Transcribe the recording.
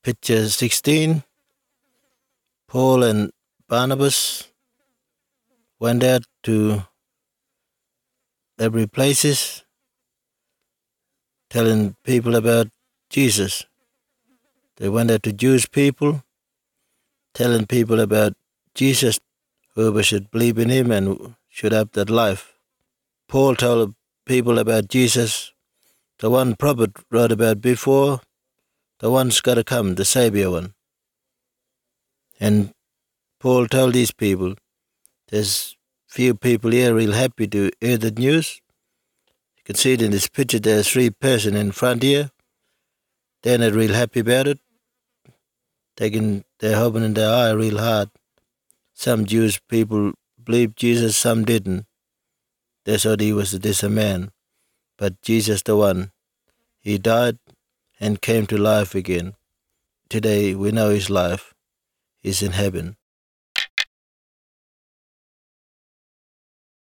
Picture 16, Paul and Barnabas went out to every places telling people about Jesus. They went out to Jewish people telling people about Jesus, whoever should believe in him and should have that life. Paul told people about Jesus, the one prophet wrote about before, the one's got to come, the Savior one. And Paul told these people, there's few people here real happy to hear the news. You can see it in this picture, there's 3 persons in front here. They're not real happy about it. They're hoping in their eye real hard. Some Jewish people believed Jesus, some didn't. They thought he was a man. But Jesus the one, he died and came to life again. Today we know his life is in heaven.